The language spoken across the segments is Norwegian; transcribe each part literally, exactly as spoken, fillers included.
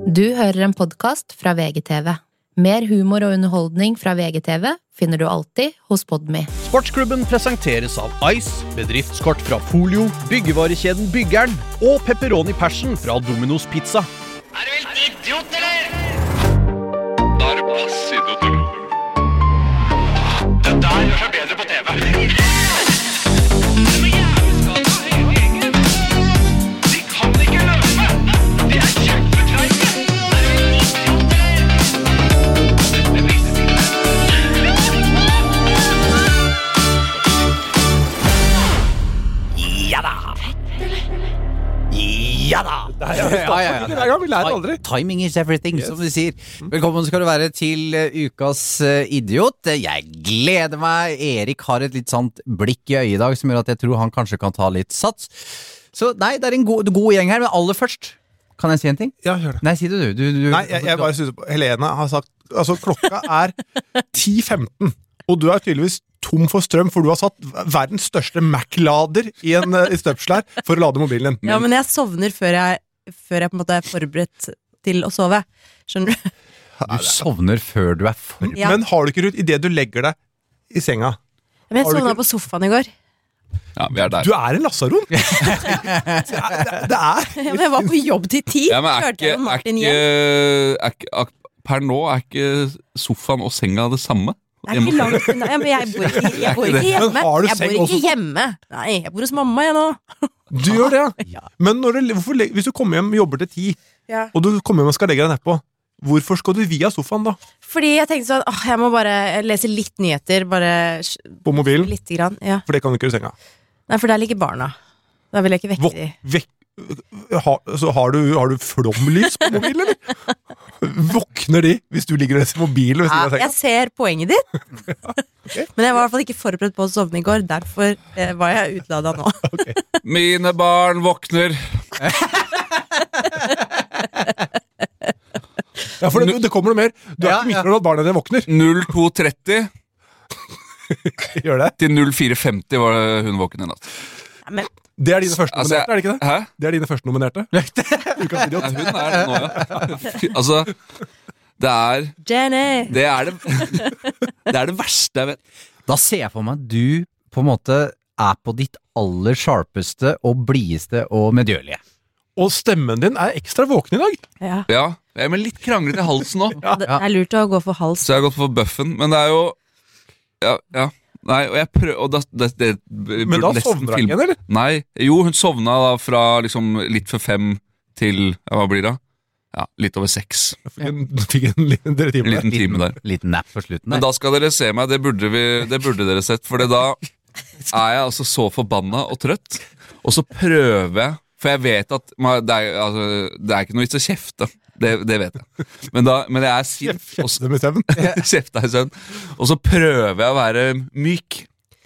Du hører en podcast fra V G T V. Mer humor og underholdning fra V G T V finner du alltid hos Podme. Sportsklubben presenteres av Ice, bedriftskort fra Folio, byggevarekjeden Byggeren og Pepperoni Passion fra Domino's Pizza. Er du helt idiot, eller? Da er du pass idiot, eller? Det der gjør seg bedre på T V. De kan ikke løpe! De er kjempetreige! Er du helt idiot, eller? Ja da! Ja da! Ja, ja, ja. Hver gang, vi lærer aldri. Timing is everything, yes. Som de sier. Velkommen skal du være til uh, ukas uh, idiot. Jeg gleder meg. Erik har et litt sånt blikk i øyet i dag som gjør at jeg tror han kanskje kan ta litt sats. Så nei, det er en god, god gjeng her, men aller først, kan jeg si en ting? Ja, gjør det. Nei, si det du. du, du Nei, jeg, jeg bare synes på, Helene har sagt, altså klokka er ti femten, og du er tydeligvis tom for strøm, for du har satt verdens største Mac-lader i en i støpsel her for å lade mobilen din. Ja, men jeg sovner før jeg, før jeg på en måte er forberedt til å sove. Skjønner du? Du sovner før du er forberedt. Ja. Men har du ikke Ruth, i det du legger deg i senga? Men jeg Har du sovna ikke- på sofaen i går. Ja, vi er der. Du er en lasaron. det er, det, det er. Ja, men jeg var på jobb til ti. Ja, men er Hørte ikke, jeg er Martin ikke, hjem. er ikke er, Per nå er ikke sofaen og senga det samme. Det er ikke langt unna. Ja, men jeg bor ikke, jeg bor ikke hjemme. Men har du Jeg seng bor også? ikke hjemme. Nei, jeg bor hos mamma jeg nå. Du gjør det, ja. Men når du, hvorfor, leg- hvis du kommer hjem og jobber til ti, Ja. og du kommer hjem og skal legge deg nedpå, hvorfor skal du via sofaen da? Fordi jeg tenkte sånn, åh, jeg må bare lese litt nyheter, bare På mobilen? litt grann. Ja. For det kan du ikke gjøre i senga. Nei, for der ligger barna. Da vil jeg ikke vekke Våk, de. vekk, ha, så har du, har du flomlys på mobilen, eller? Våkner de hvis du ligger og leser mobilen ved Ja, siden av jeg senga? ser poenget ditt. Men jeg var i hvert fall ikke forberedt på å sovne i går. Derfor eh, var jeg utlada nå. Mine barn våkner. Ja, for det, det kommer noe mer. Du er Ja, ikke ja. misfornøyd at barna dine våkner. null to tretti Gjør det? til null fire femti var hun våken i natt. Ja, men Det er dine første Altså, jeg- nominerte, er det ikke det? Hæ? Det er dine første nominerte. Ukas idiot. Ja, hun er det nå, ja. Fy- Altså, det er Jenny! Det er det Det er det verste jeg vet. Da ser jeg for meg at du på en måte er på ditt aller sharpeste og blideste og medgjørlige. Og stemmen din er ekstra våken i dag. Ja. Ja, jeg er med litt kranglet i halsen nå. Det er lurt å gå for hals. Så jeg har gått for buffen, men det er jo Ja, ja. Nei, og jeg prøver og da, det, det, det, Men da burde nesten sovner hun filme. ikke igjen, eller? Nei, jo, hun sovna da fra liksom litt før fem til, ja, hva blir det? Ja, litt over seks. Fikk en, fikk en liten dere En time. liten time der. Liten nap på slutten. Men der. da skal dere se meg, det burde, vi, det burde dere sett, for da er jeg altså så forbanna og trøtt, og så prøver jeg, for jeg vet at man, det, er, altså, det er ikke noe vits å kjefte, det, det vet jeg. Men, da, men jeg er sint, og så- Kjefte med søvn. kjefta i søvn, og så prøver jeg å være myk.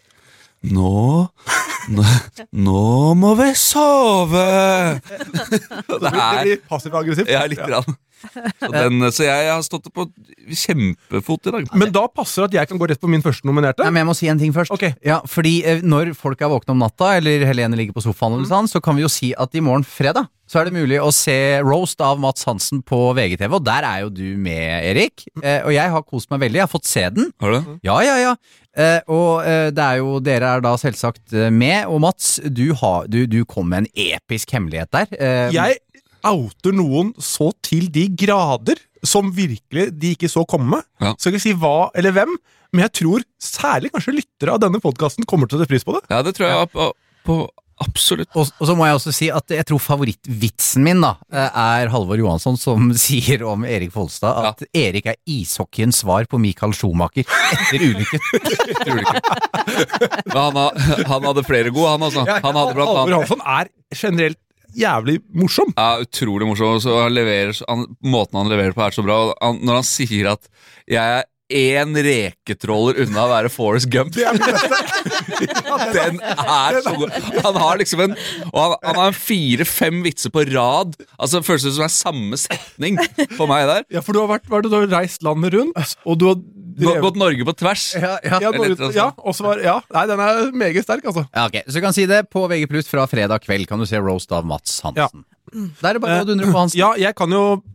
Nå, nå, nå må vi sove. Det Det er, blir passiv-aggressivt. ja, litt grann. Så, den, så jeg har stått på kjempefot i dag. Men da passer det at jeg kan gå rett på min første nominerte. Nei, men jeg må si en ting først. Ok. Ja, fordi eh, når folk er våkne om natta, eller Helene ligger på sofaen, eller sånn, så kan vi jo si at i morgen fredag så er det mulig å se Roast av Mats Hansen på V G T V, og der er jo du med, Erik. Eh, og jeg har kost meg veldig, jeg har fått se den. Har du det? Ja, ja, ja. Eh, og eh, det er jo, dere er da selvsagt eh, med, og Mats, du, har, du, du kom med en episk hemmelighet der. Eh, Jeg outer noen så til de grader som virkelig de ikke så komme. Ja. Skal ikke si hva eller hvem, men jeg tror særlig kanskje lyttere av denne podcasten kommer til å sette pris på det. Ja, det tror jeg på, på absolutt. Og, og så må jeg også si at jeg tror favorittvitsen min da eh, er Halvor Johansson som sier om Erik Folstad at Erik er ishockeyens svar på Michael Schumacher etter ulykken. Tror du ikke. Men han, ha- han hadde flere gode, han altså. Han hadde blant Halvor annet Hansson er generelt jævlig morsom. ja, utrolig morsom. Og så han leverer, han, måten han leverer på er så bra. Og Han, når han sier at jeg er én reketråler unna å være Forrest Gump. Det er min beste. Den er så god. Han har liksom en Og han, han har en fire-fem vitser på rad. Altså det føles som er samme setning på meg der. Ja, for du har, vært, hva er det, du har reist landet rundt, og du har Gå- Gått Norge på tvers. Ja, ja. Ja, Eller et eller Norge, annet ja, sånt. og så var, ja, nei, den er meget sterk, altså. Ja, ok, så du kan si det på V G Plus fra fredag kveld kan du se Roast av Mats Hansen. Der er det bare å dundre på Hansen. Ja, jeg kan jo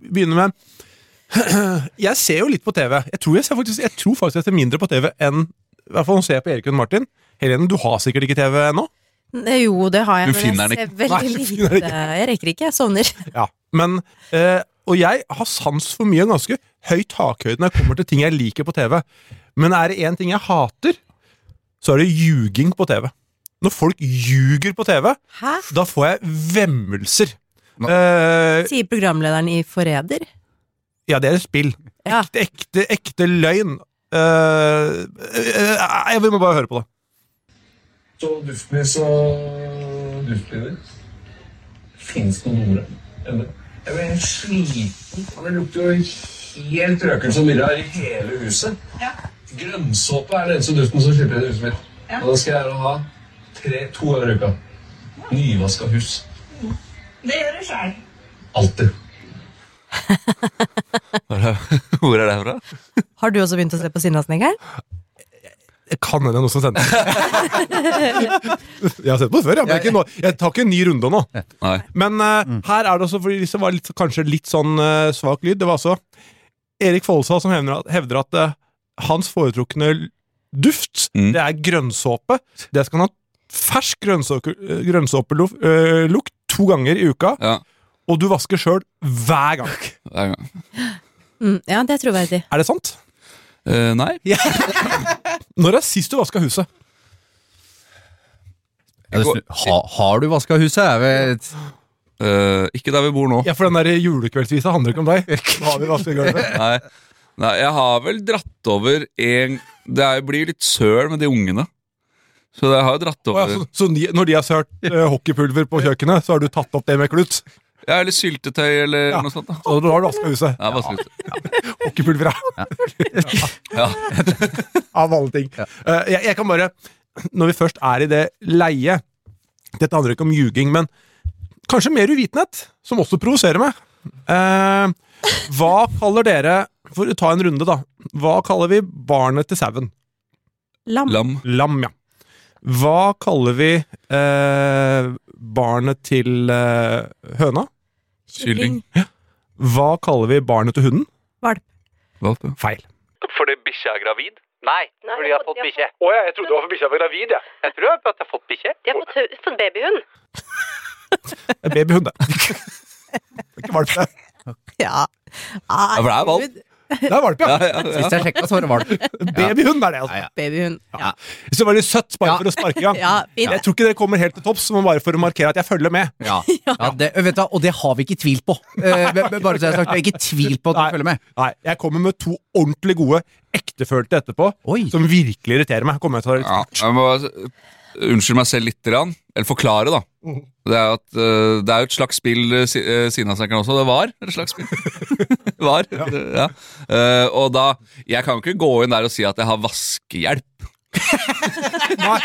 begynne med Jeg ser jo litt på T V. Jeg tror, jeg ser faktisk, jeg tror faktisk jeg ser mindre på T V enn I hvert fall nå ser jeg på Erik og Martin. Helene, du har sikkert ikke T V ennå? Jo, det har jeg. Du Men finner jeg den ser veldig Nei, du finner lite. den Jeg rekker ikke, jeg sovner. Ja, men eh, Og jeg har sans for mye ganske høy takhøyde når jeg kommer til ting jeg liker på T V. Men er det en ting jeg hater, så er det ljuging på T V. Når folk ljuger på T V, Hæ? da får jeg vemmelser. Eh, Sier programlederen i Forræder? ja, det er et spill. Ja. Ekte, ekte, ekte løgn. Eh, eh, eh, vi må bare høre på det. Så duftmys og duftpinner. Finnes det noen ord ennå? Jeg blir helt sliten. Det lukter jo helt røkelse og myrra i hele huset. Ja. Grønnsåpe er den eneste duften som slipper inn i huset mitt. Ja. Og da skal jeg ha tre, to ganger i uka. Nyvaska hus. Det gjør du selv. Alltid. Hvor er det fra? Har du også begynt å se på Sinnasnekeren? Jeg kan hende noe som sender. Jeg har sett på det før, ja, men ikke nå. Jeg tar ikke en ny runde nå. Nei. Men uh, her er det også, fordi det var litt, kanskje litt sånn uh, svak lyd, det var altså Erik Follestad som hevder at, hevder at uh, hans foretrukne duft, Mm. det er grønnsåpe. Det skal han ha fersk grønnsåpelukt uh, to ganger i uka, Ja, og du vasker selv hver gang. hver gang. Mm, ja, det er troverdig. Er det sant? Eh, nei. Når er sist du vasket huset? Ja, det snu- ha, har du vasket huset? Jeg vet. Eh, ikke der vi bor nå. Ja, for den der julekveldsvisa handler ikke om deg. Nå har vi vasket gulvet. Nei. Nei, jeg har vel dratt over en Det er, blir litt søl med de ungene. Så jeg har jo dratt Å ja, over så, så de, når de har sørt uh, hockeypulver på kjøkkenet, så har du tatt opp det med klut? Ja, eller syltetøy eller Ja. noe sånt. Da. Og da har du vasket huset. Ja, bare slutt. Hockeypulver, ja. Ja. Av alle ting. Uh, jeg, jeg kan bare, når vi først er i det leie, dette handler ikke om ljuging, men kanskje mer uvitenhet, som også provoserer meg. Uh, hva kaller dere, for å ta en runde da, hva kaller vi barnet til sauen? Lam. Lam. Lam, ja. Hva kaller vi uh, barnet til uh, høna? Kylling. Hva kaller vi barnet til hunden? Valp. Valp, ja. Feil. Fordi bikkja er gravid? Nei, fordi jeg har fått bikkje. Å ja, jeg trodde det var for bikkja var gravid, ja. Jeg tror at jeg har fått bikkje. De har fått, fått babyhund. En babyhund, det. Det er ikke valp, det. Ja. Ja, for det er valp. Det er valp, ja. Ja, ja, ja. Sist jeg sjekket, så var det valp. Babyhund er det, altså. Ja, ja. Babyhund. Ja. Så det var litt søtt, bare for å sparke i gang. Ja, fint. Jeg tror ikke dere kommer helt til topps, men bare for å markere at jeg følger med. Ja, ja det, vet du, og det har vi ikke tvilt på. Eh, bare så jeg har sagt, vi har ikke tvilt på at du Nei. følger med. Nei, jeg kommer med to ordentlig gode, ektefølte etterpå, Oi. som virkelig irriterer meg. Kommer jeg til å Ja, jeg må unnskyld meg selv litt, grann, eller forklare, da. Det er, at, uh, det er jo et slags spill, uh, si- uh, Sinnasnekkeren også. Det var et slags spill. Det var, ja. Uh, og da Jeg kan jo ikke gå inn der og si at jeg har vaskehjelp. Nei.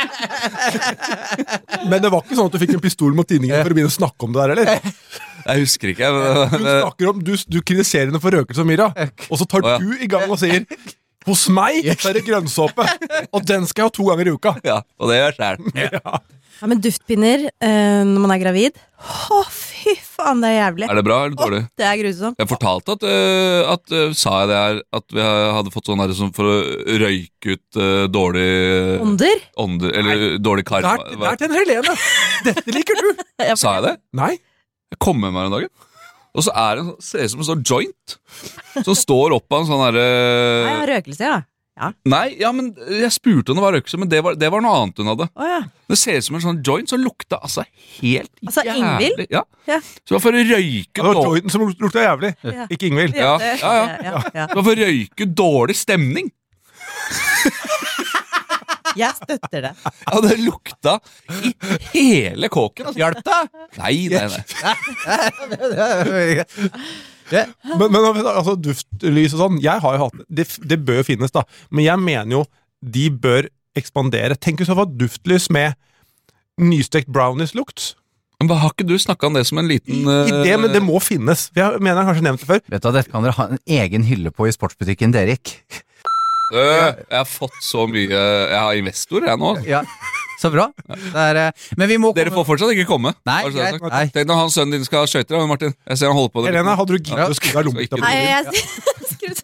Men det var ikke sånn at du fikk en pistol mot tinningen for å begynne å snakke om det der, eller? Jeg husker ikke. Du Men, snakker om, du, du kritiserer henne for røkelse og myrra, og så tar Å, ja. du i gang og sier hos meg så er det grønnsåpe, og den skal jeg ha to ganger i uka. ja, og det gjør jeg selv. Ja, men duftpinner eh, når man er gravid. Å, fy faen, det er jævlig. Er det bra eller dårlig? Å, det er grusomt. Jeg fortalte at, uh, at uh, sa jeg det her, at vi hadde fått sånn her som for å røyke ut uh, dårlig Ånder? ånder, eller dårlig Det karma. er, det er til en Helene. Dette liker du. Sa jeg det? Nei. Jeg kom med meg en dag, og så er det en, sånn- ser det ut som en sånn joint som står opp av en sånn herre Nei, jeg har røkelse, ja. Nei, ja, men jeg spurte om det var røkelse, men det var, det var noe annet hun hadde. Å ja. Det ser ut som en sånn joint som lukta altså helt Altså, Ingvild? Ja. Ja. Så det var for å røyke Det var dårlig jointen som lukta jævlig. Ja. Ikke Ingvild. Ja, det- ja, ja. ja, ja. Det var for å røyke dårlig stemning. Jeg støtter det. Ja, det lukta i hele kåken. Altså. Hjelp deg! Nei, nei, nei. Men, men altså, duftlys og sånn, jeg har jo hatt det, det bør jo finnes da, men jeg mener jo de bør ekspandere. Tenk hvis det var duftlys med nystekt brownies-lukt. Men hva, har ikke du snakket om det som en liten I det, men det må finnes. Jeg mener jeg har kanskje nevnt det før. Vet du, dette kan dere ha en egen hylle på i sportsbutikken Derek. øh, Jeg har fått så mye Jeg har investor, jeg nå. Ja. Så bra. Det er, eh, men vi må Dere får fortsatt ikke komme. Nei, Bare så det er greit. sagt. Nei. Tenk når han sønnen din skal ha skøyter, da, Martin. Jeg ser han holder på det. Helena, hadde du giddet å skru av Så lommelykta ikke- på Nei, mobilen? jeg skrur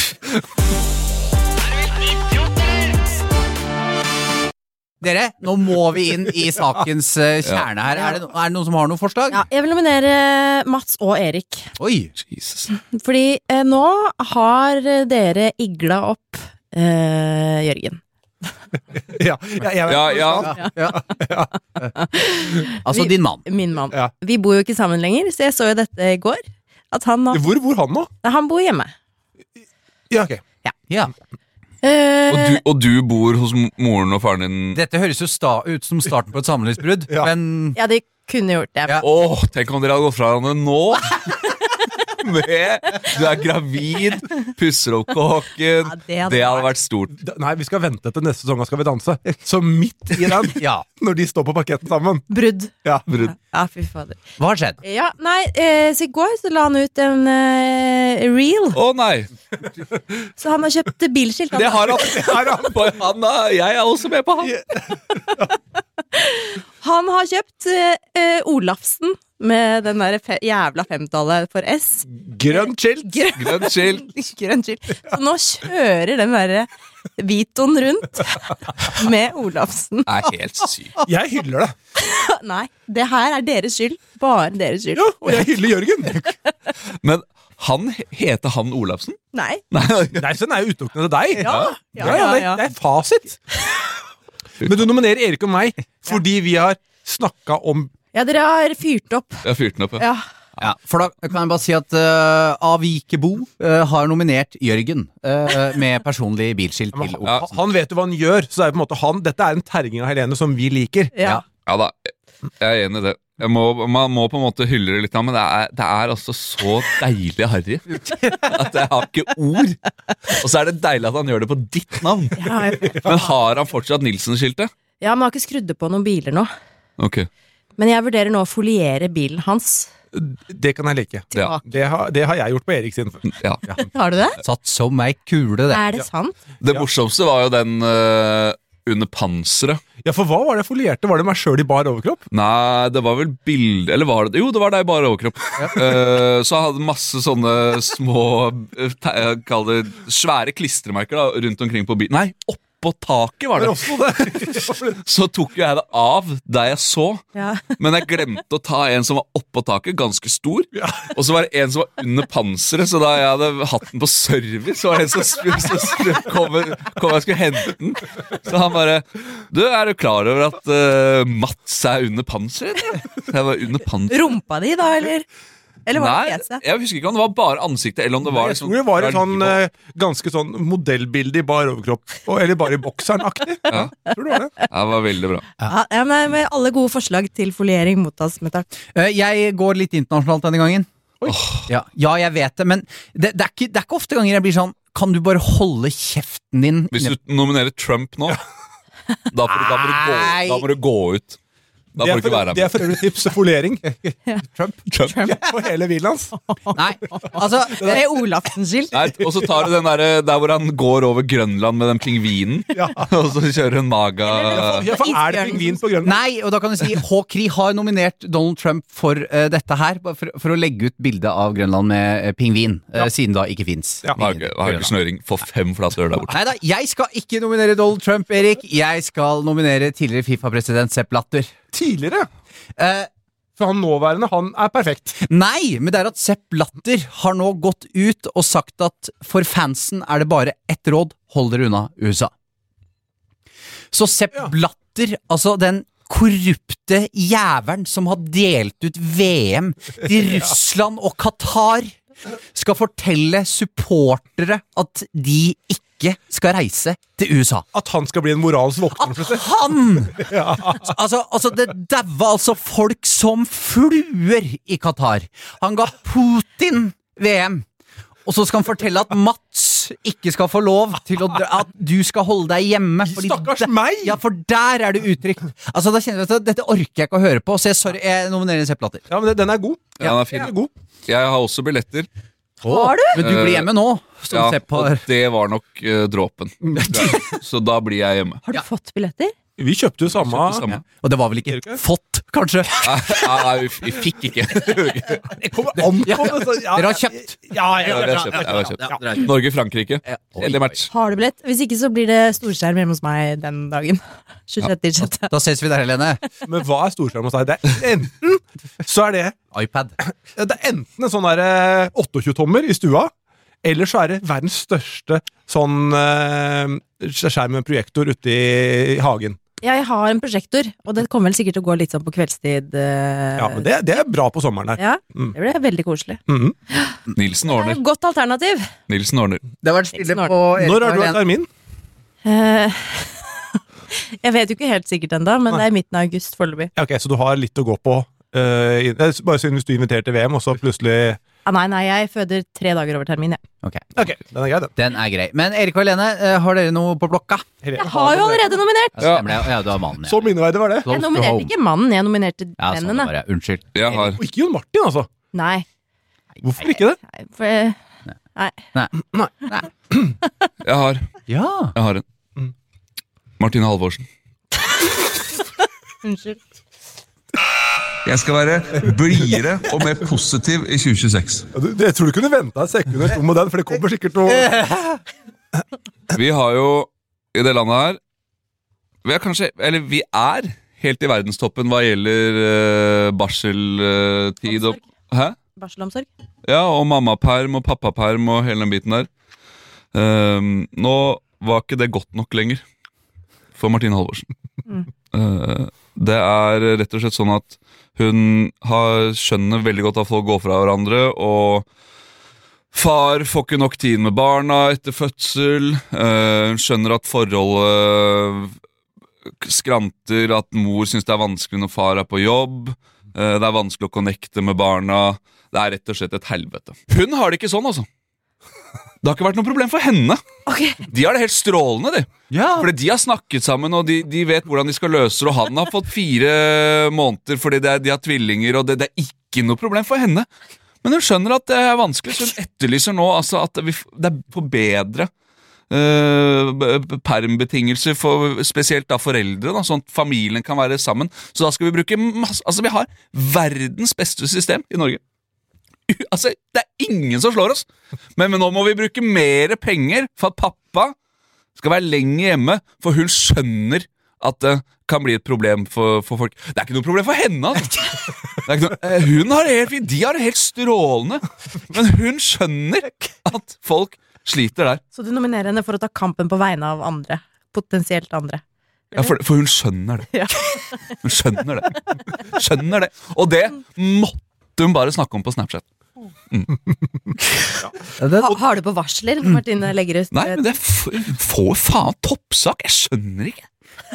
Dere, nå må vi inn i sakens eh, kjerne her. Er det, no- er det noen som har noen forslag? Ja, jeg vil nominere Mats og Erik. Oi! Jesus. Fordi eh, nå har dere igla opp eh, Jørgen. Ja, ja, jeg, Ja, ja. Ja. Altså din mann. Min mann. Ja. Vi bor jo ikke sammen lenger, så jeg så jo dette i går. At han, har, Hvor bor han nå? han bor hjemme. Ja, ok. Ja. Eh, Og, du, og du bor hos m- moren og faren din. Dette høres jo sta ut som starten på et samlivsbrudd, Ja. men ja, de kunne gjort det. Ja. Åh, tenk om dere hadde gått fra hverandre nå! Med, du er gravid, pusser opp kokken. Ja, det hadde det hadde vært stort. Da- Nei, vi skal vente til neste sesong av Skal vi danse. Så midt i den, ja. når de står på parketten sammen. Brudd. Ja. Brudd. Ja, fy fader. Hva har skjedd? Ja, nei, eh, så i går så la han ut en eh, reel. Å nei! Så han har kjøpt bilskilt. Det har han! Det har han. På- han er, jeg er også med på han. Han har kjøpt eh, eh, Olafsen med den der fe jævla femtallet for S. Grønt skilt! Grønn Grønt skilt. grønn skilt. Så nå kjører den derre Vitoen rundt med Olafsen. Det er helt sykt. Jeg hyller det. Nei, det her er deres skyld. Bare deres skyld. Ja, og jeg hyller Jørgen. Men han heter han Olafsen? Nei. Nei, Nei, så den er jo utelukkende til deg. Ja, Ja, ja, det, det er fasit. Men du nominerer Erik og meg fordi vi har snakka om Ja, dere har fyrt opp. jeg fyrte den opp, ja. Ja. Ja, for da kan jeg bare si at uh, Avikebo uh, har nominert Jørgen uh, med personlig bilskilt til Han, Olafsen. han vet jo hva han gjør, så det er på en måte han, dette er en terging av Helene som vi liker. Ja. Ja da, jeg er enig i det. Jeg må, man må på en måte hylle det litt, men det er, det er altså så deilig harry at jeg har ikke ord. Og så er det deilig at han gjør det på ditt navn. Ja, Men har han fortsatt Nilsen-skiltet? ja, men han har ikke skrudd på noen biler nå. Ok. Men jeg vurderer nå å foliere bilen hans. Det kan jeg like. Ja. Det har, det har jeg gjort på Erik sin før. Ja. Har du det? Satt som ei kule, det. Er det sant? Det morsomste var jo den uh, under panseret. Ja, for hva var det jeg folierte? Var det meg sjøl i bar overkropp? Nei, det var vel bilde Eller var det Jo, det var deg bare overkropp. Eh, så jeg hadde masse sånne små eh, te- jeg kaller det svære klistremerker da, rundt omkring på bilen. Nei, oppå taket var Men det! også det. Så tok jo jeg det av der jeg så, Ja. men jeg glemte å ta en som var oppå taket, ganske stor. Og så var det en som var under panseret, så da jeg hadde hatt den på service, så var det en som spurte så spurte- kom, kom jeg skulle hente den. Så han bare Du, er du klar over at uh, Mats er under panseret? eller?» Så jeg var under panseret. Rumpa di, da, eller? Eller var det Nei, fjeset? jeg husker ikke om det var bare ansiktet, eller om det var Jeg tror det var et sånn liv og- eh, ganske sånn modellbilde i bar overkropp. Og- Eller bare i bokseren-aktig. Ja. Jeg tror det var det. Det var veldig bra. Ja, ja, men med alle gode forslag til foliering mottas med takk. Uh, jeg går litt internasjonalt denne gangen. Ja, ja, jeg vet det, men det, det, er ikke, det er ikke ofte ganger jeg blir sånn Kan du bare holde kjeften din? Hvis du nominerer Trump nå, da, får du, da, må du gå, da må du gå ut. Da Det får er du ikke for, være det er med. for øvrig tips til foliering. Trump? Trump. På hele bilen hans. Nei, altså Med Olafsen-skilt. Nei, og så tar du den der, der hvor han går over Grønland med den pingvinen, og så kjører hun maga. Ja, for er det pingvin på Grønland? Nei, og da kan du si H-Kri har nominert Donald Trump for uh, dette her, bare for, for å legge ut bilde av Grønland med uh, pingvin, uh, siden da ikke fins. Ja. Har ikke, har ikke snøring. Få fem flater der borte. Nei da, jeg skal ikke nominere Donald Trump, Erik. Jeg skal nominere tidligere Fifa-president Sepp Blatter. Tidligere. Uh, For han nåværende, han er perfekt. Nei, men det er at Sepp Blatter har nå gått ut og sagt at for fansen er det bare ett råd: hold dere unna U S A. Så Sepp Ja. Blatter, altså den korrupte jævelen som har delt ut V M til Russland og Qatar, skal fortelle supportere at de ikke skal reise til U S A. At han skal bli en moralsk vokter. At plutselig. han altså, altså, det daua altså folk som fluer i Qatar. Han ga Putin V M, og så skal han fortelle at Mats ikke skal få lov til å dra, at du skal holde deg hjemme. fordi Stakkars der- meg! Ja, for der er det uttrykt. Altså, da kjenner jeg at dette orker jeg ikke å høre på, så jeg, sorry, jeg nominerer Sepp Blatter. Ja, men den er god. Ja, den er fin. Den er god. Jeg har også billetter. Har du? Men du blir hjemme nå, som Ja, Sepp og har. det var nok uh, dråpen. Så da blir jeg hjemme. Har du fått billetter? Vi kjøpte jo samme. Kjøpte samme. Ja. Og det var vel ikke, ikke? Fått, kanskje? Nei, vi fikk ikke. Det kommer an på det. Ja, dere har kjøpt. Ja, ja, ja, vi har kjøpt. Ja, vi har kjøpt. Ja. Norge-Frankrike. Eller match. Har du billett? Hvis ikke så blir det storskjerm hjemme hos meg den dagen. tjuesjette sjette Da ses vi der, Helene. Men hva er storskjerm hos deg? Det er enten så er det iPad. Det er enten en sånn der tjueåtte tommer i stua, eller så er det verdens største sånn uh, skjerm med projektor ute i hagen. Jeg har en prosjektor, og det kommer vel sikkert til å gå litt sånn på kveldstid. Uh, ja, men det, det er bra på sommeren her. Ja, mm. Det blir veldig koselig. Mm-hmm. Nilsen ordner. Godt alternativ. Nilsen ordner. Det var stille på... Når har du vært Armin? Uh, jeg vet jo ikke helt sikkert enda, men Nei. Det er midten av august foreløpig. Ja, ok, så du har litt å gå på. Uh, bare siden hvis du inviterer til V M, og så plutselig... Ah, nei, nei, jeg føder tre dager over termin, ja. Okay. ok, den er grei, den. Den er grei. Men Erik og Helene, har dere noe på blokka? Jeg har jo allerede nominert! Ja, stemmer det. Ja, du har mannen, ja. Så minneverdig var det. Jeg nominerte ikke mannen, jeg nominerte ja, mennene. Sånn var Unnskyld. Jeg har. Og ikke Jon Martin, altså. Nei. Hvorfor ikke det? Nei, for... Nei. Nei. Nei. Nei. Jeg har. Ja. Jeg har en. Mm. Martine Halvorsen. Unnskyld. Jeg skal være blidere og mer positiv i tjue tjueseks. Jeg tror du kunne vente et sekund eller to med den, for det kommer sikkert noe... Vi har jo i det landet her Vi er kanskje, eller vi er helt i verdenstoppen hva gjelder uh, barseltid og... Hæ? Barselomsorg? Ja, og mammaperm og pappaperm og hele den biten der. Um, nå var ikke det godt nok lenger for Martine Halvorsen. Mm. Uh, det er rett og slett sånn at hun har, skjønner veldig godt at folk går fra hverandre, og far får ikke nok tid med barna etter fødsel. Uh, hun skjønner at forholdet skranter, at mor synes det er vanskelig når far er på jobb. Uh, det er vanskelig å connecte med barna. Det er rett og slett et helvete. Hun har det ikke sånn, altså. Det har ikke vært noe problem for henne. Okay. De har det helt strålende, de. Ja. Fordi de har snakket sammen, og de, de vet hvordan de skal løse det. Og han har fått fire måneder fordi det er, de har tvillinger, og det, det er ikke noe problem for henne. Men hun skjønner at det er vanskelig, så hun etterlyser nå altså, at vi, det er for bedre uh, permbetingelser, for, spesielt da foreldre, da, sånn at familien kan være sammen. Så da skal vi bruke masse... Altså, vi har verdens beste system i Norge. Altså, det er ingen som slår oss. Men, men nå må vi bruke mer penger for at pappa skal være lenge hjemme, for hun skjønner at det kan bli et problem for, for folk. Det er ikke noe problem for henne, altså. Det er ikke noe, hun har det helt fint, de har det helt strålende. Men hun skjønner at folk sliter der. Så du nominerer henne for å ta kampen på vegne av andre? Potensielt andre? Ja, for, for hun skjønner det. Ja. Hun skjønner det. Skjønner det. Og det måtte hun bare snakke om på Snapchat. Mm. Ja. Ha, har du på varsler, Martine legger ut? Nei, men det får faen toppsak. Jeg skjønner ikke.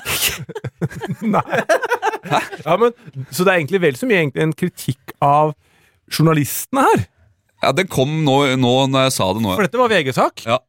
Nei. Ja, men, så det er egentlig vel så mye egentlig en kritikk av journalistene her. Ja, den kom nå, nå når jeg sa det nå. For dette var V G-sak. Ja.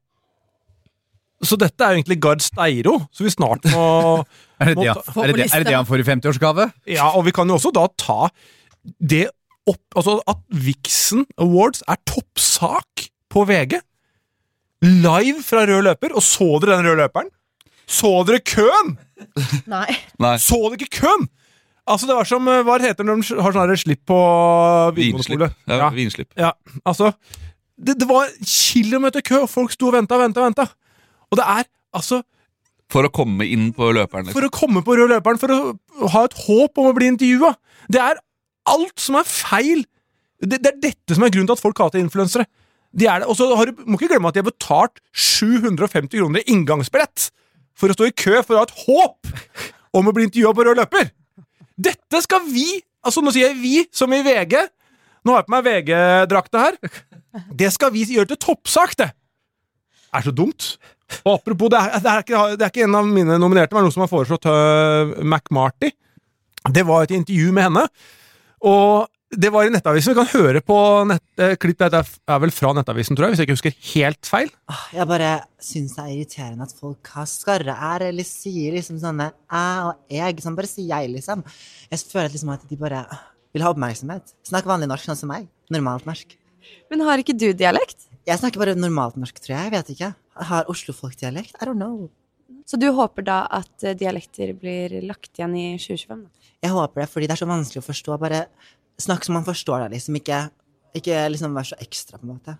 Så dette er jo egentlig Gard Steiro, så vi snart må... er, det det, er, det det, er det det han får i femti-årsgave? Ja, og vi kan jo også da ta det opp, altså at Vixen Awards er toppsak på V G. Live fra rød løper, og så dere den røde løperen? Så dere køen? Nei. Nei. Så dere ikke køen? Altså, det var som, hva heter det når de har sånn her slipp på Vinslipp. Ja, ja. Vinslipp. Ja, altså, det, det var kilometer kø, og folk sto og ventet, ventet, ventet. Og det er, altså... For å komme inn på løperen. Liksom. For å komme på rød løperen, for å ha et håp om å bli intervjuet. Det er alt som er feil. Det, det er dette som er grunnen til at folk hater influensere. De er det. Og så har du, må ikke glemme at de har betalt sju hundre og femti kroner i inngangsbillett for å stå i kø for å ha et håp om å bli intervjuet på rød løper. Dette skal vi, altså nå sier jeg vi, som i V G, nå har jeg på meg V G-drakta her, det skal vi gjøre til toppsak, det. Det er så dumt. Og apropos, det er, det, er ikke, det er ikke en av mine nominerte, men noen som har foreslått uh, McMarty. Det var et intervju med henne, og det var i Nettavisen. Vi kan høre på nett, eh, klipp, det er vel fra Nettavisen, tror jeg, hvis jeg ikke husker helt feil. Jeg bare synes det er irriterende at folk har skarre er, eller sier liksom sånne jeg og jeg, som bare sier jeg, liksom. Jeg føler liksom at de bare vil ha oppmerksomhet. Snakk vanlig norsk, sånn som meg. Normalt norsk. Men har ikke du dialekt? Jeg snakker bare normalt norsk, tror jeg. Jeg vet ikke. Har Oslo-folk dialekt? I don't know. Så du håper da at eh, dialekter blir lagt igjen i tjue tjuefem? Da? Jeg håper det, fordi det er så vanskelig å forstå. Bare snakk som man forstår det, liksom. Ikke, ikke liksom være så ekstra, på en måte.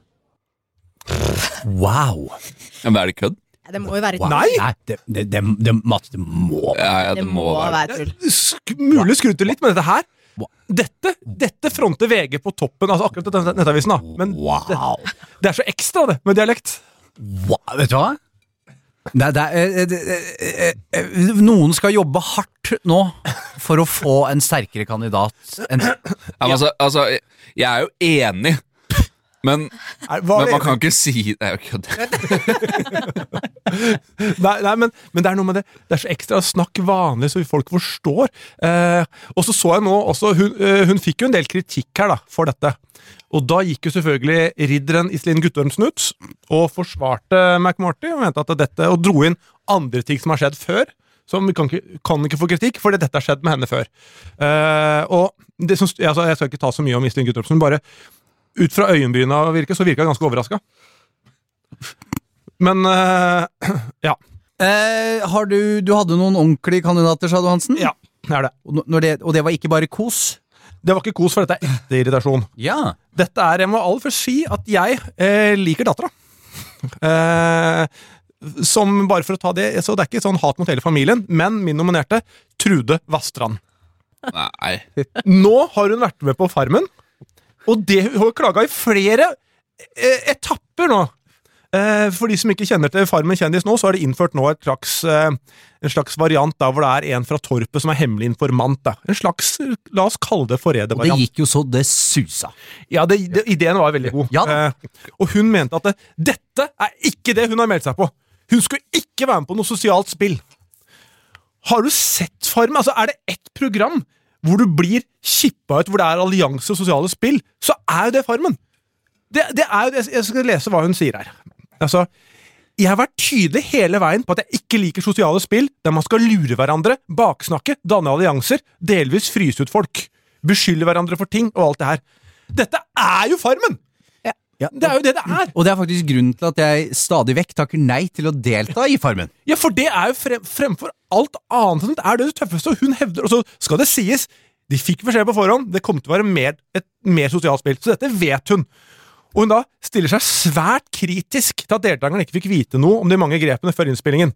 Wow! Ja, men er det kødd? Det må jo være wow. Nei! Nei, det, det, det, det, Mats, det må Ja, ja, det, Det må være tull. Sk mulig skrutte litt med dette her. Dette, dette fronter V G på toppen, altså akkurat dette nettavisen da. Men det, det er så ekstra det, med dialekt. Wow, vet du hva? Det, det, det, det, det, noen skal jobbe hardt nå for å få en sterkere kandidat. En, ja, men altså, altså, jeg er jo enig, men, Er- men var det man kan ikke si det. er jo kødd. Nei, nei men, men det er noe med det. Det er så ekstra snakk vanlig, så folk forstår. Eh, og så så jeg nå også, hun, eh, hun fikk jo en del kritikk her da, for dette. Og da gikk jo selvfølgelig ridderen Iselin Guttormsen ut og forsvarte McMurtry og mente at dette, og dro inn andre ting som har skjedd før, som vi kan ikke, kan ikke få kritikk, fordi dette har skjedd med henne før. Eh, og det som, altså, jeg skal ikke ta så mye om Iselin Guttormsen, bare ut fra øyenbryna virke, så virker jeg ganske overrasket. Men, eh, ja. eh, har du, du hadde noen ordentlige kandidater, sa du, Hansen? Ja, det er det. Og, når det. og det var ikke bare kos? Det var ikke kos, for dette er ekte irritasjon. Ja. Dette er, jeg må aller først si at jeg eh, liker dattera. Eh, som, bare for å ta det, så det er ikke sånn hat mot hele familien, men min nominerte, Trude Vastrand. Nei. Nå har hun vært med på Farmen, og det hun har klaget i flere eh, etapper nå. Eh, for de som ikke kjenner til Farmen kjendis nå, så har de innført nå et slags, eh, en slags variant da, hvor det er en fra Torpet som er hemmelig informant. Da. En slags, la oss kalle det Og det forrædervariant. gikk jo så det susa. Ja, det, det, ideen var veldig god. Ja. Eh, og hun mente at det, dette er ikke det hun har meldt seg på. Hun skulle ikke være med på noe sosialt spill. Har du sett Farmen? Altså, er det ett program hvor du blir kippa ut, hvor det er allianse og sosiale spill, så er jo det Farmen. Det, det er jo det, jeg skal lese hva hun sier her. Altså, jeg har vært tydelig hele veien på at jeg ikke liker sosiale spill, der man skal lure hverandre, baksnakke, danne allianser, delvis fryse ut folk, beskylde hverandre for ting og alt det her. Dette er jo Farmen! Ja. Det er jo det det er! Og det er faktisk grunnen til at jeg stadig vekk takker nei til å delta i Farmen. Ja, for det er jo frem, fremfor alt annet, det er det tøffeste, og hun hevder, og så skal det sies, de fikk beskjed på forhånd, det kommer til å være mer, et mer sosialt spill, så dette vet hun. Og hun da stiller seg svært kritisk til at deltakerne ikke fikk vite noe om de mange grepene før innspillingen.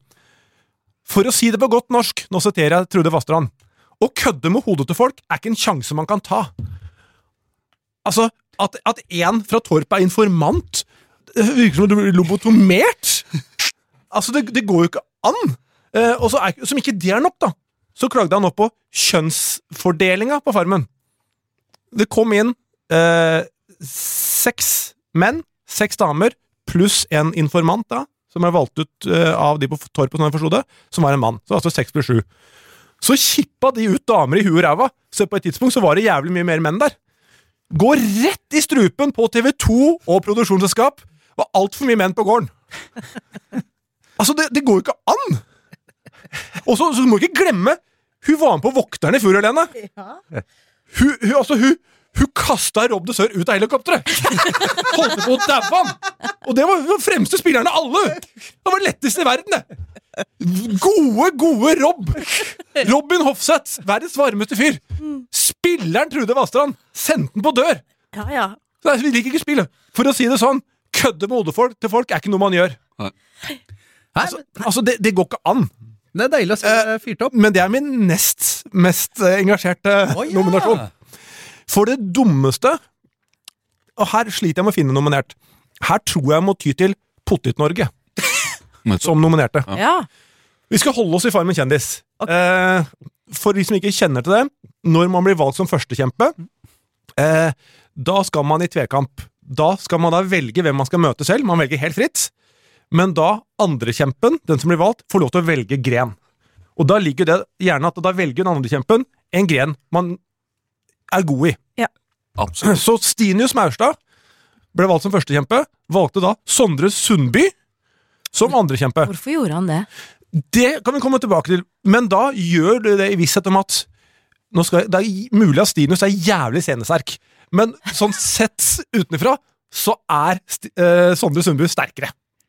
For å si det på godt norsk, nå siterer jeg Trude Vastrand, å kødde med hodet til folk er ikke en sjanse man kan ta. Altså, at, at en fra Torp er informant, det virker som du blir lobotomert. Altså, det, det går jo ikke an. Eh, og så er, som ikke det er nok da, så klagde han nå på kjønnsfordelinga på Farmen. Det kom inn eh, seks menn, seks damer, pluss en informant da, som er valgt ut uh, av de på Torpet, som jeg forstod det, som var en mann. Så altså seks pluss sju. Så kippa de ut damer i huet og ræva, så på et tidspunkt så var det jævlig mye mer menn der. Går rett i strupen på T V to og produksjonsselskap, og alt for mye menn på gården. Altså, det, det går jo ikke an! Og så, så må du ikke glemme, hun var med på Vokterne i fjor, Helene. Ja. Hun, hun, altså, hun Hun kastet Rob de Sør ut av helikopteret. Holdt på å daue han. Og det var de fremste spillerne alle. Det var det letteste i verden, det. Gode, gode Rob. Robin Hofseth, verdens varmeste fyr. Spilleren Trude Vastrand sendte den på dør. Ja, ja. Så vi liker ikke spillet. For å si det sånn, kødde med hodet til folk er ikke noe man gjør. Altså, altså det, det går ikke an. Det er deilig å se uh, fyrt opp. Men det er min nest mest uh, engasjerte uh, oh, ja. nominasjon. For det dummeste, og her sliter jeg med å finne nominert, her tror jeg må ty til Potet-Norge som nominerte. Ja. Vi skal holde oss i Farmen kjendis. Okay. Eh, for de som ikke kjenner til det, når man blir valgt som førstekjempe, eh, da skal man i tvekamp. Da skal man da velge hvem man skal møte selv, man velger helt fritt, men da andrekjempen, den som blir valgt, får lov til å velge gren. Og da ligger det gjerne at da velger den andrekjempen en gren man er god i. Ja. Absolutt. Så Stinius Maurstad ble valgt som førstekjempe, valgte da Sondre Sundby som andrekjempe. Hvorfor gjorde han det? Det kan vi komme tilbake til, men da gjør det det i visshet om at nå skal, det er mulig at Stinius er jævlig scenesterk, men sånn sett utenfra så er uh, Sondre Sundby sterkere.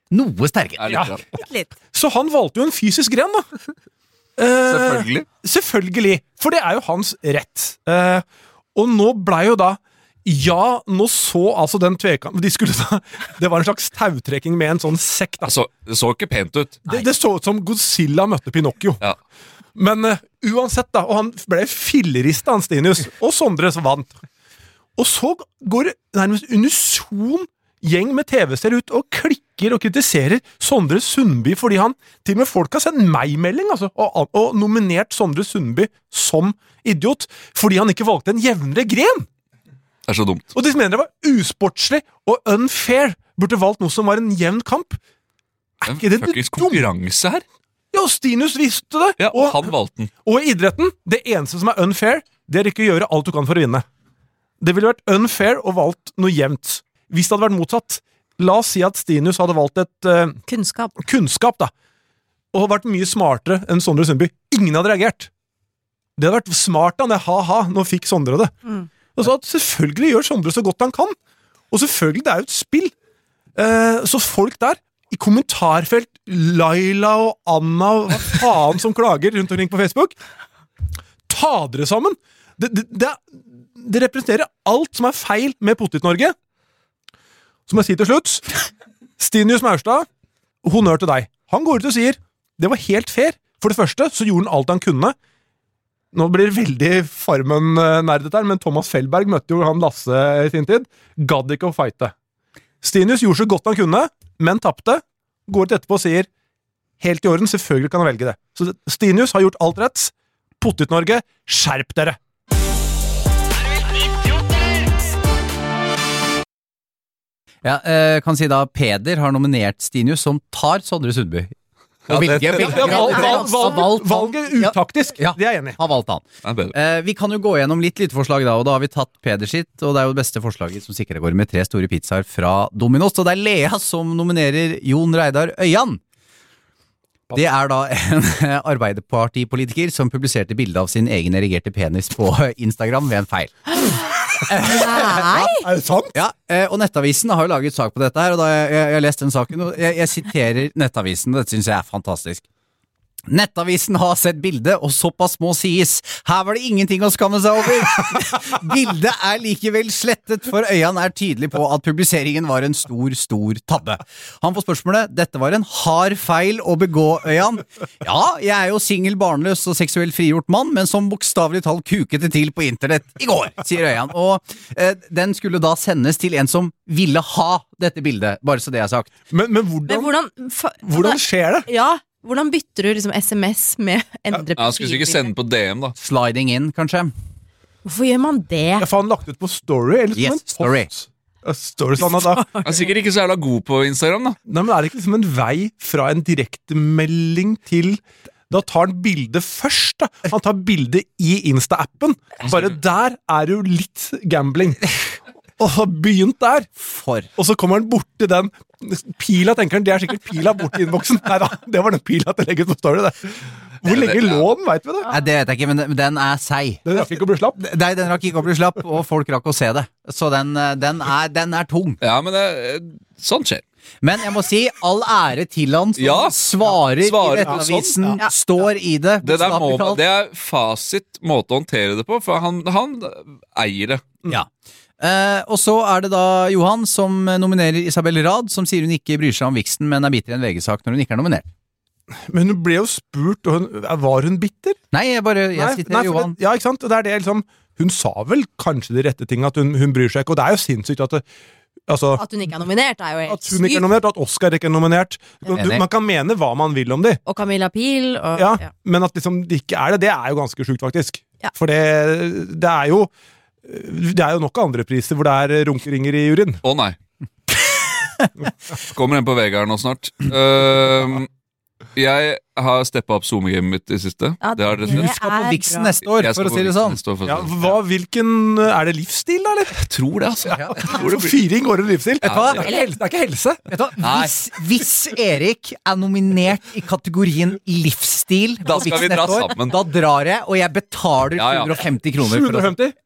Noe sterkere. Er litt bra. Litt. Så han valgte jo en fysisk gren, da. Eh, Selvfølgelig. Selvfølgelig, for det er jo hans rett. Eh, og nå ble jo da Ja, nå så altså den tvekampen De skulle da Det var en slags tautrekking med en sånn sekk, da. Altså, det så ikke pent ut. Det, det så ut som Godzilla møtte Pinocchio. Ja. Men uh, uansett, da. Og han ble fillerista, han Stinius. Og Sondre som vant. Og så går det nærmest unison gjeng med T V-seere ut og klikker og kritiserer Sondre Sundby fordi han til og med folk har sendt meg melding altså, og, og nominert Sondre Sundby som idiot fordi han ikke valgte en jevnere gren. Det er så dumt. Og de mener det var usportslig og unfair. Burde valgt noe som var en jevn kamp. Er ikke det Fuckings konkurranse her. Ja, og Stinus visste det. Ja, og og, han valgte den. og i idretten, det eneste som er unfair, det er ikke å gjøre alt du kan for å vinne. Det ville vært unfair og valgt noe jevnt. Hvis det hadde vært motsatt, la oss si at Stinus hadde valgt et uh, Kunnskap. kunnskap, da. Og hadde vært mye smartere enn Sondre Sundby. Ingen hadde reagert. Det hadde vært smart da, det ha-ha, nå fikk Sondre det. Mm. Og så at selvfølgelig gjør Sondre så godt han kan. Og selvfølgelig, det er jo et spill. Eh, så folk der, i kommentarfelt, Laila og Anna og hva faen som klager rundt omkring på Facebook, ta dere sammen. Det, det, det, det representerer alt som er feil med Potet-Norge. Så må jeg si til slutt, Stinius Maurstad, honnør til deg. Han går ut og sier, det var helt fair. For det første, så gjorde han alt han kunne. Nå blir det veldig Farmen-nerdet her, men Thomas Fellberg møtte jo han Lasse i sin tid. Gadd ikke å fighte. Stinius gjorde så godt han kunne, men tappte. Går ut etterpå og sier, helt i orden, selvfølgelig kan han velge det. Så Stinius har gjort alt rett. Potet-Norge, skjerp dere! Ja, eh, kan si da Peder har nominert Stinius som tar Sondre Sundby. Ja, Og det- hvilke- det- hvilke- Ja, valg, Ja, valg, valg, valgt han. valget er utaktisk. Ja. Det er jeg enig i. Har valgt han. Det er bedre. Eh, vi kan jo gå gjennom litt lytteforslag da, og da har vi tatt Peder sitt, og det er jo det beste forslaget som sikkert går med tre store pizzaer fra Dominos, og det er Lea som nominerer Jon Reidar Øyan. Det er da en arbeiderpartipolitiker som publiserte bilde av sin egen erigerte penis på Instagram ved en feil. Nei! Er det sant? Ja, eh, og Nettavisen har jo laget sak på dette her, og da jeg, jeg, jeg har lest den saken, og jeg, jeg siterer Nettavisen, dette synes jeg er fantastisk. Nettavisen har sett bildet, og såpass må sies. Her var det ingenting å skamme seg over. Bildet er likevel slettet, for Øyan er tydelig på at publiseringen var en stor, stor tabbe. Han får spørsmålet, dette var en hard feil å begå, Øyan. Ja, jeg er jo singel, barnløs og seksuelt frigjort mann, men som bokstavelig talt kuket det til på internett i går, sier Øyan. Og eh, den skulle da sendes til en som ville ha dette bildet, bare så det er sagt. Men, men hvordan, Men hvordan, fa- hvordan skjer det? Ja, hvordan bytter du liksom S M S med endre Ja, han skulle sikkert sende på D M, da. Sliding in, kanskje. Hvorfor gjør man det? Ja, for han lagt ut på story? Eller som Yes, en story. post? Ja, story sånn at da. Han er sikkert ikke så jævla god på Instagram, da. Nei, men er det ikke liksom en vei fra en direktemelding til da tar han bildet først, da. Han tar bildet i Insta-appen. Bare der er det jo litt gambling. Og har begynt der. For. Og så kommer han borti den pila, tenker han. Det er sikkert pila borti innboksen. Neida, det var den pila til legget på story, det. Hvor lenge lå den, vet vi det? Nei, det vet jeg ikke, men den- den er seig. Den rakk ikke å bli slapp. Nei, den rakk ikke å bli slapp, og folk rakk å se det. Så den, eh, den, er, den er tung. Ja, men det, sånn skjer. Men jeg må si, all ære til han som Ja, svarer, svarer i på Nettavisen, sånn. Ja. står i det. Det, der må, bokstavelig talt. det er fasit måte å håndtere det på, for han, han eier det. Ja. Eh, og så er det da Johan som nominerer Isabel Rad, som sier hun ikke bryr seg om viksen, men er bitter i en V G-sak når hun ikke er nominert. Men hun ble jo spurt, og hun, var hun bitter? Nei, jeg bare, jeg Nei, sitter nei, for Johan. det, ja, ikke sant? Og det er det liksom, hun sa vel kanskje de rette ting, at hun, hun bryr seg ikke, og det er jo sinnssykt at det, altså, At hun ikke er nominert, er jo helt at hun ikke er nominert, og at Oscar ikke er nominert. Du, Enig. man kan mene hva man vil om de, Og Camilla Pil og ja, ja. men at liksom de ikke er det, det er jo ganske sjukt faktisk. Ja. For det, det er jo det er jo nok andre priser hvor det er runkeringer i juryen. Å nei. Kommer en på Vegard nå snart. Uh, jeg har steppa opp SoMe-gamet mitt i siste. Ja, det har dere det sett. Skal på er viksen bra. neste år, Jeg skal for å på si det Vixen sånn. neste år, for å Ja, si det. hva, hvilken, er det livsstil da, eller? Jeg tror det, altså. Ja. For firing går det livsstil. Vet du hva? Det er ikke helse. Det er ikke helse. Vet du hva? Hvis, hvis Erik er nominert i kategorien livsstil, Da på skal vi Vixen dra neste år, sammen. da drar jeg, og jeg betaler Ja, ja. sju hundre og femti kroner for å sju hundre og femti.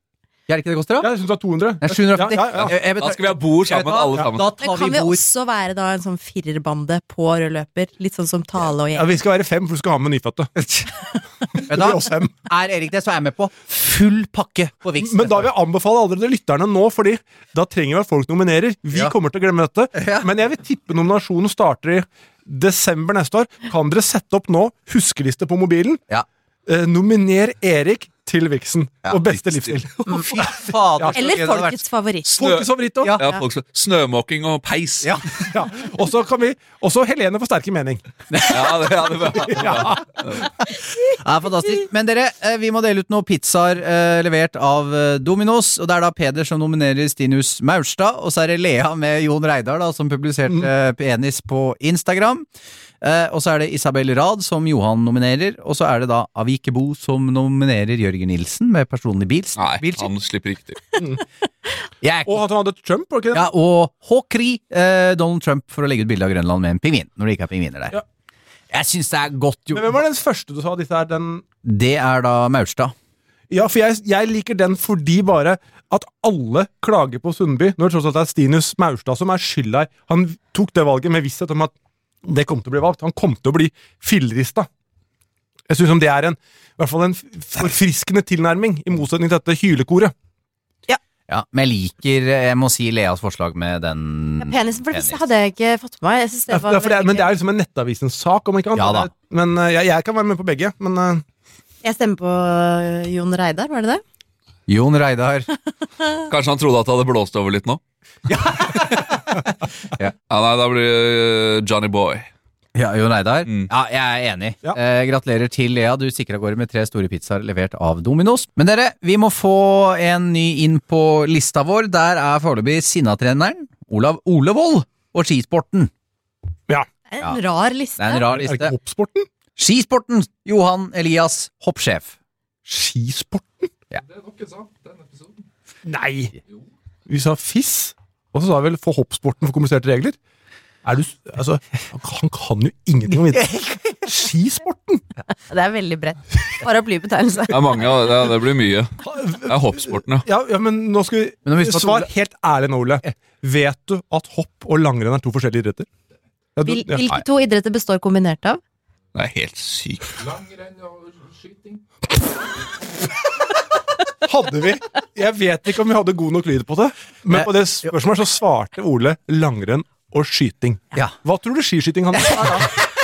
Er det ikke det koster, da? Ja, jeg synes det er to hundre. Nei, sju hundre og femti. Ja, ja, ja. Jeg- jeg Da skal vi ha bord sammen, alle sammen. Da Men tar kan vi vi bord. også være da en sånn firerbande på rød løper? Litt sånn som Tale og Ja, gjeng. vi skal være fem, for du skal ha med nyfødte. Vet du Det blir hva? oss fem. Er Erik det, så er jeg med på full pakke på Vix. Men da vil jeg anbefale allerede lytterne nå, fordi da trenger vi at folk nominerer. Vi Ja. kommer til å glemme dette. Ja. Men jeg vil tippe nominasjonen starter i desember neste år. Kan dere sette opp nå huskeliste på mobilen? Ja. Eh, nominer Erik til Vixen Ja, og beste Vixen. livsstil. Å, fy fader. så Eller gøy det hadde vært. folkets favoritt. Folkets favoritt også. Ja. Ja, folk skal, snømåking og peis. Ja. Ja. Og så kan vi også Helene får sterke mening. Ja, det, ja, det var, Ja. Ja, fantastisk. Men dere, eh, vi må dele ut noen pizzaer eh, levert av eh, Domino's. Og det er da Peder som nominerer Stinus Maurstad. Og så er det Lea med Jon Reidar da, som publiserte eh, penis på Instagram. Eh, og så er det Isabel Rad som Johan nominerer. Og så er det da Avikebo som nominerer Jørgen Nilsen med personlig bils. nei, bilskip. han slipper ikke til. Jeg er Og ikke at han hadde Trump, var det ikke det? Ja, og Håkri eh, Donald Trump for å legge ut bilde av Grønland med en pingvin. Når det ikke er pingviner der. Ja. Jeg syns det er godt gjort. Men hvem var den første du sa? Disse er den Det er da Maurstad. Ja, for jeg, jeg liker den fordi bare at alle klager på Sundby, når det tross alt er Stinus Maurstad som er skyld her. Han tok det valget med visshet om at det kom til å bli valgt. Han kom til å bli fillerista. Jeg synes det er en, i hvert fall en forfriskende tilnærming, i motsetning til dette hylekoret. Ja, men jeg liker, jeg må si, Leas forslag med den Penisen, for Penis. det hadde jeg ikke fått med meg. Jeg synes det Ja, var for det, er- men veldig det gøy. er liksom en nettavisens sak, om ikke annet. Ja da. Men uh, jeg, jeg kan være med på begge, men uh, Jeg stemmer på uh, Jon Reidar, var det det? Jon Reidar. Kanskje han trodde at det hadde blåst over litt nå? Ja, nei, da blir det Johnny Boy. Ja, Jon Reidar. Mm. Ja, jeg er enig. Ja. Eh, gratulerer til Lea, du sikrer av gårde med tre store pizzaer levert av Domino's. Men dere, vi må få en ny inn på lista vår. Der er foreløpig Sinnatreneren, Olav Olevold, og skisporten. ja. En Ja. rar Det liste. er en rar Er det liste. ikke hoppsporten? Skisporten, Johan Elias, hoppsjef. Skisporten? Ja. Det er nok en sak, den episoden. Nei! Vi sa fiss, og så sa vi vel for hoppsporten for kompliserte regler. Er du, s- altså, han kan- han kan jo ingenting om idrett. Skisporten! Det er veldig bredt. Paraplybetegnelse. Det er mange, av- det, det blir mye. Det er hoppsporten, ja. Ja, ja, men nå skal vi Men husk på at Svar Ole- helt ærlig nå, Ole. Vet du at hopp og langrenn er to forskjellige idretter? Ja, du, Hvil- ja. Hvilke to idretter består kombinert av? Det er helt sykt. Hadde vi Jeg vet ikke om vi hadde god nok lyd på det, men Eh, på det spørsmålet så svarte Ole langrenn og skyting. Ja. Hva tror du skiskyting handler om?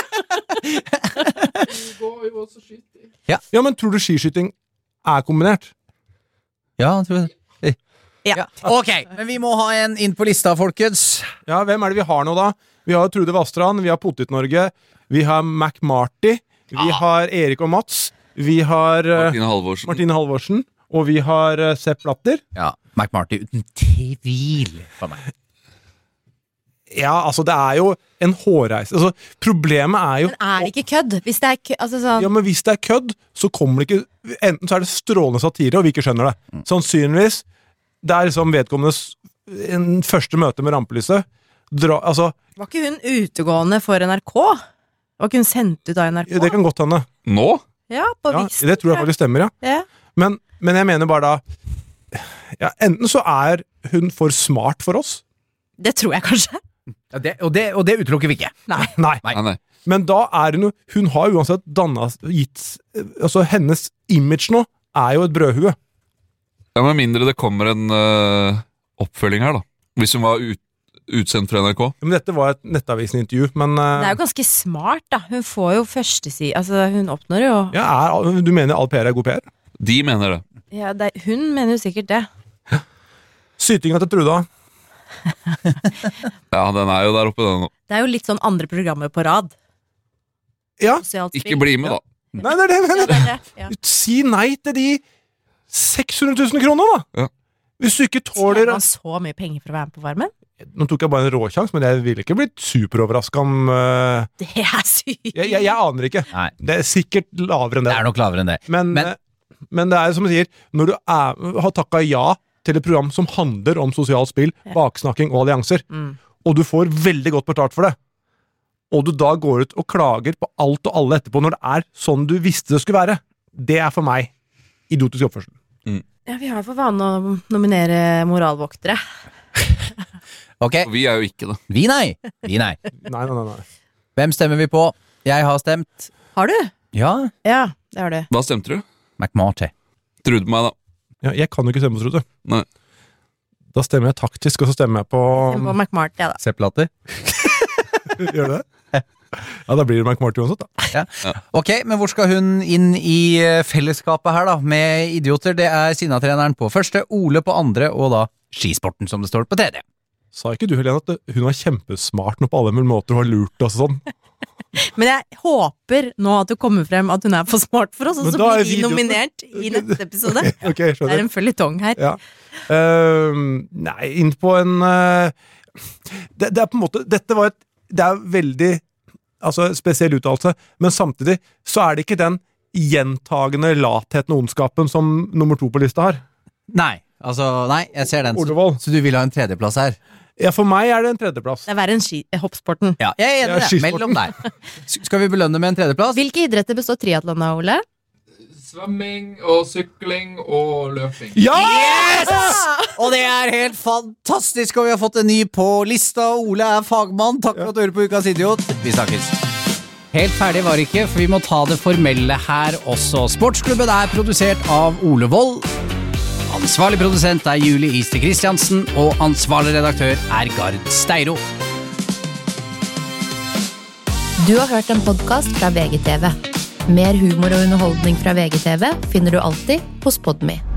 Ja, men tror du skiskyting er kombinert? Ja, jeg tror det. Ja. Ja. Ok, men vi må ha en inn på lista, folkens. Ja, hvem er det vi har nå, da? Vi har Trude Vastrand, vi har Potet-Norge, vi har Mac Marty, vi har Erik og Mats, vi har eh, Martine Halvorsen. Martine Halvorsen, og vi har eh, Sepp Latter. Ja, McMarty uten tvil for meg. Ja, altså, det er jo en hårreise. Altså, problemet er jo Men er det ikke kødd? Hvis det er kødd, altså sånn Ja, men hvis det er kødd, så kommer det ikke Enten så er det strålende satire, og vi ikke skjønner det. Sannsynligvis. Det er liksom vedkommendes en første møte med rampelyset. Dra, altså, Var ikke hun utegående for N R K? Var ikke hun sendt ut av N R K? det kan godt hende. Nå? Ja, på Ja, Vixen. det tror jeg faktisk stemmer, ja. Ja. Men, men jeg mener bare da ja, enten så er hun for smart for oss. Det tror jeg kanskje. Ja, det, og, det, og det utelukker vi ikke. Nei. Nei. Nei. Nei, nei. Men da er hun jo Hun har uansett dannet gitt Altså, hennes image nå er jo et brødhue. Ja, Med mindre det kommer en øh, oppfølging her, da. Hvis hun var ut, utsendt fra N R K. Men dette var et Nettavisen-intervju, men Det eh, er jo ganske smart, da. Hun får jo førsteside Altså, hun oppnår jo ja, er, du mener all P R er god P R? De mener det. ja, det, Hun mener jo sikkert det. Sytinga til Truda. Ja, den er jo der oppe, den nå. Det er jo litt sånn andre programmer på rad. Ja. Sosialt Ikke spill. bli med, da. Nei, det er det jeg Ja, mener. det er det. Ja. Si nei til de seks hundre tusen kroner, da! Ja. Hvis du ikke tåler Tjener man så mye penger for å være med på Farmen? Nå tok jeg bare en råkjans, men jeg ville ikke blitt superoverraska om uh, Det er sykt! jeg, jeg, jeg aner ikke. Nei, Det er sikkert lavere enn det det. er nok lavere enn det. Men, Men- eh, men det er som jeg sier, når du er, har takka ja til et program som handler om sosialt spill, Ja. baksnakking og allianser, Mm. og du får veldig godt betalt for det, og du da går ut og klager på alt og alle etterpå når det er sånn du visste det skulle være, det er for meg idiotisk oppførsel. Ja, vi har for vane å nominere moralvoktere. Ok. Og vi er jo ikke det. Vi nei. Vi nei. Nei, nei, nei, nei. Hvem stemmer vi på? Jeg har stemt. Har du? Ja. Ja, det har du. Hva stemte du? McMarty. Trude på meg, da. Ja, jeg kan jo ikke stemme på Trude. Nei. Da stemmer jeg taktisk, og så stemmer jeg på Stem på McMarty, ja da. Sepp-latter. Gjør det? Ja, da blir det McMarty uansett, da. Ja. Ja. Ok, men hvor skal hun inn i fellesskapet her da, med idioter? Det er Sinnatreneren på første, Ole på andre, og da skisporten som det står på tredje. Sa ikke du, Helene, at hun var kjempesmart nå på alle mulige måter og har lurt oss sånn? Men jeg håper nå at det kommer frem at hun er for smart for oss, og så blir vi nominert i neste episode. Ok, skjønner. Det er en føljetong her. Ja. Uh, nei, inn på en uh, det, det er på en måte, dette var et, det er veldig altså, spesiell uttalelse, men samtidig så er det ikke den gjentagende latheten og ondskapen som nummer to på lista har. Nei, altså, nei, jeg ser den. Olevold. Så du vil ha en tredjeplass her? Ja, for meg er det en tredjeplass. Det er verre enn ski, hoppsporten. Ja, jeg er enig Ja, i det. Mellom der. Skal vi belønne med en tredjeplass? Hvilke idretter består triathlon av, Ole? Svømming og sykling og løping. Ja! Yes! Og det er helt fantastisk, og vi har fått en ny på lista. Ole er fagmann. Takk for at du hører på Ukas Idiot. Vi snakkes. Helt ferdig var det ikke, for vi må ta det formelle her også. Sportsklubben er produsert av Ole Wold. Ansvarlig produsent er Julie Ister Kristiansen, og ansvarlig redaktør er Gard Steiro. Du har hørt en podcast fra V G T V. Mer humor og underholdning fra V G T V finner du alltid hos Podme.